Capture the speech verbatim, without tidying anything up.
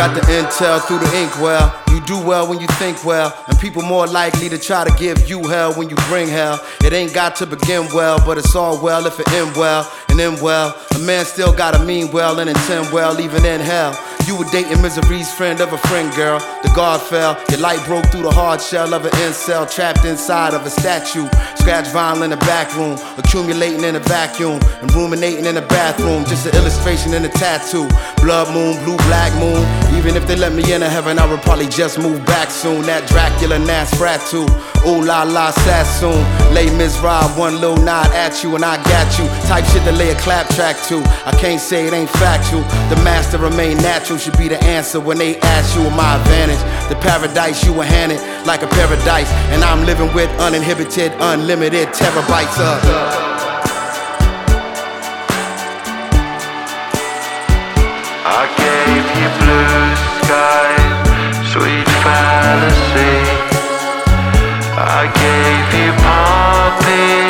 got the intel through the inkwell. You do well when you think well, and people more likely to try to give you hell when you bring hell. It ain't got to begin well, but it's all well if it end well. And end well, a man still gotta mean well and intend well even in hell. You were dating misery's friend of a friend, girl. The guard fell, your light broke through the hard shell of an incel, trapped inside of a statue. Scratch vinyl in the back room, accumulating in a vacuum, and ruminating in the bathroom. Just an illustration in a tattoo. Blood moon, blue black moon. Even if they let me into heaven, I would probably just move back soon. That Dracula Nosferatu, ooh la la Sassoon. Lay Miz Rob, one little nod at you and I got you. Type shit to lay a clap track to. I can't say it ain't factual. The master remain natural should be the answer when they ask you of my advantage. The paradise you were handed like a paradise, and I'm living with uninhibited, unlimited terabytes of. I gave you blue skies, sweet fantasy. I gave you poppy